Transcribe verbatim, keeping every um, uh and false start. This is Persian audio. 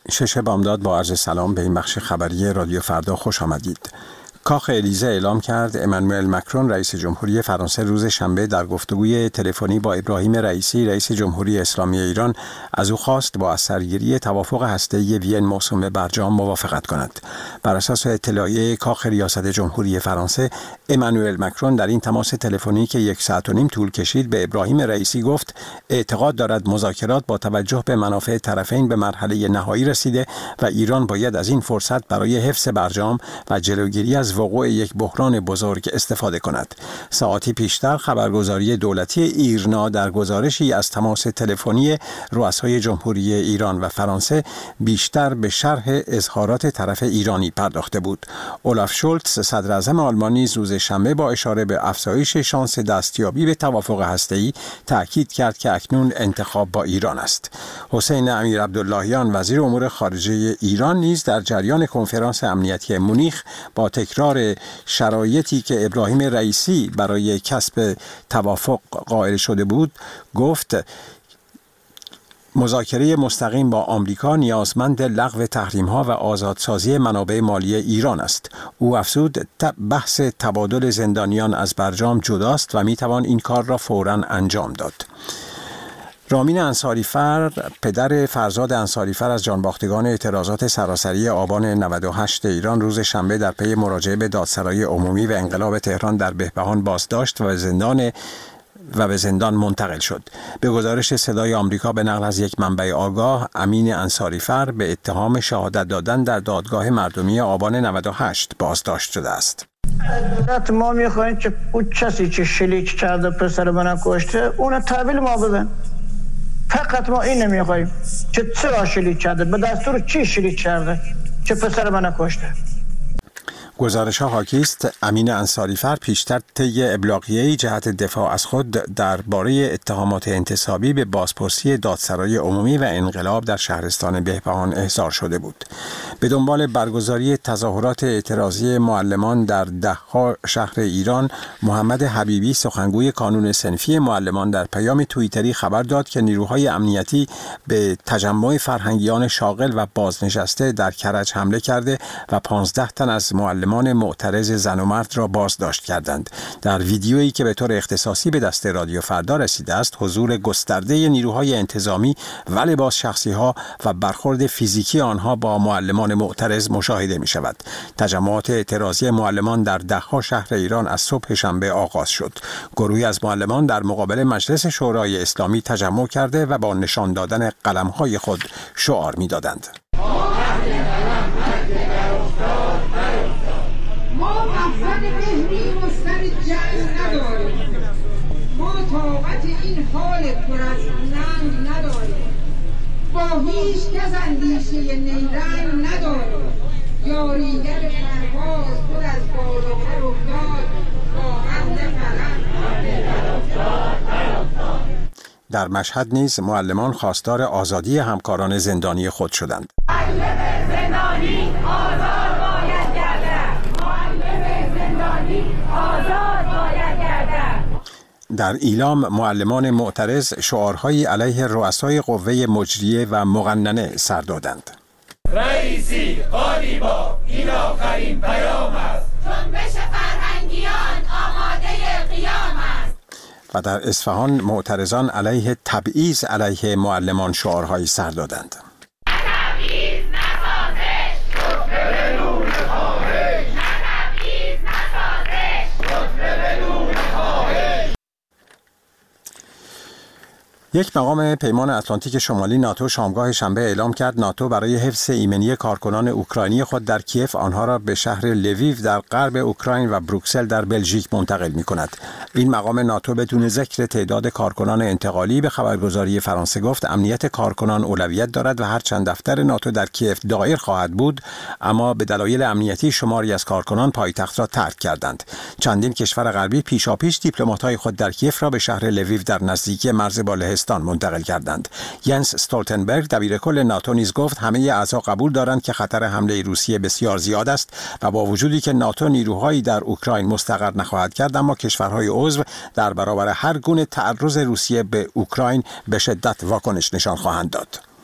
شش بامداد با عرض سلام به این بخش خبری رادیو فردا خوش آمدید. کاخ الیزه اعلام کرد امانوئل مکرون رئیس جمهوری فرانسه روز شنبه در گفتگوی تلفنی با ابراهیم رئیسی رئیس جمهوری اسلامی ایران از او خواست با اثرگیری توافق هسته‌ای وین موسوم به برجام موافقت کند. بر اساس اطلاعیه کاخ ریاست جمهوری فرانسه، امانوئل مکرون در این تماس تلفنی که یک ساعت و نیم طول کشید به ابراهیم رئیسی گفت اعتقاد دارد مذاکرات با توجه به منافع طرفین به مرحله نهایی رسیده و ایران باید از این فرصت برای حفظ برجام و جلوگیری از وقوع یک بحران بزرگ استفاده کند. ساعتی پیشتر خبرگزاری دولتی ایرنا در گزارشی از تماس تلفنی رؤسای جمهوری ایران و فرانسه بیشتر به شرح اظهارات طرف ایرانی پرداخته بود. اولاف شولتز صدر اعظم آلمانی روز شنبه با اشاره به افزایش شانس دستیابی به توافق هسته‌ای تاکید کرد که اکنون انتخاب با ایران است. حسین امیر عبداللهیان وزیر امور خارجه ایران نیز در جریان کنفرانس امنیتی مونیخ با تکرار شرایطی که ابراهیم رئیسی برای کسب توافق قائل شده بود گفت مذاکره مستقیم با آمریکا نیازمند لغو تحریم‌ها و آزادسازی منابع مالی ایران است. او افزود بحث تبادل زندانیان از برجام جداست و میتوان این کار را فوراً انجام داد. رامین انصاریفر پدر فرزاد انصاریفر از جانباختگان اعتراضات سراسری آبان نود و هشت ایران روز شنبه در پی مراجعه به دادسرای عمومی و انقلاب تهران در بهبهان بازداشت و زندان و به زندان منتقل شد. به گزارش صدای آمریکا به نقل از یک منبع آگاه، امین انصاریفر به اتهام شهادت دادن در دادگاه مردمی آبان نود و هشت بازداشت شده است. دولت ما میخواین که اون کسی که شلیک کرده پسر من کشته اون تحویل ما بدن. فقط ما این نمیخوایم که چرا شلیک کرده، به دستور چی شلیک کرده که پسر من کشته. گزارش ها حاکی است امین انصاریفر پیشتر طی ابلاغیه‌ای جهت دفاع از خود درباره اتهامات انتصابی به بازپرسی دادسرای عمومی و انقلاب در شهرستان بهبهان احضار شده بود. به دنبال برگزاری تظاهرات اعتراضی معلمان در ده‌ها شهر ایران، محمد حبیبی سخنگوی کانون صنفی معلمان در پیام توییتری خبر داد که نیروهای امنیتی به تجمع فرهنگیان شاغل و بازنشسته در کرج حمله کرده و پانزده تن از معلمان معترض زن و مرد را بازداشت کردند. در ویدیویی که به طور اختصاصی به دست رادیو فردا رسیده است، حضور گسترده نیروهای انتظامی و لباس شخصی ها و برخورد فیزیکی آنها با معلمان معترض مشاهده می شود. تجمعات اعتراضی معلمان در ده‌ها شهر ایران از صبح شنبه آغاز شد. گروهی از معلمان در مقابل مجلس شورای اسلامی تجمع کرده و با نشان دادن قلم‌های خود شعار می دادند. ما مقصد بهریم و سر جنگ نداریم، ما طاقت این حال پر از ننگ نداریم، با هیچ کس اندیشه نیرنگ نداریم، یاریگر پرواز پر از بال و پر افتاد، با حمل فلک در مشهد نیز معلمان خواستار آزادی همکاران زندانی خود شدند. معلم زندانی آزاد باید گردد. معلم زندانی آزاد باید گردد. در ایلام معلمان معترض شعارهایی علیه رؤسای قوه مجریه و مقننه سر دادند. رئیسی قالیباف این آخرین پیام است. جنبش فرهنگیان آماده قیام است. و در اصفهان معترضان علیه تبعیض علیه معلمان شعارهایی سر دادند. یک مقام پیمان اتلانتیک شمالی ناتو شامگاه شنبه اعلام کرد ناتو برای حفظ ایمنی کارکنان اوکراینی خود در کیف آنها را به شهر لویو در غرب اوکراین و بروکسل در بلژیک منتقل می کند. این مقام ناتو بدون ذکر تعداد کارکنان انتقالی به خبرگزاری فرانسه گفت امنیت کارکنان اولویت دارد و هرچند دفتر ناتو در کیف دایر خواهد بود، اما به دلایل امنیتی شماری از کارکنان پایتخت را ترک کردند. چندین کشور غربی پیشاپیش دیپلمات‌های خود در کیف را به شهر لویو در نزدیکی مرز با لهستان منتقل کردند. ینس استولتنبرگ دبیرکل ناتو نیز گفت همه اعضا قبول دارند که خطر حمله روسیه بسیار زیاد است و با وجودی که ناتو نیروهایی در اوکراین مستقر نخواهد کرد، اما کشورهای عضو در برابر هر گونه تعرض روسیه به اوکراین به شدت واکنش نشان خواهند داد.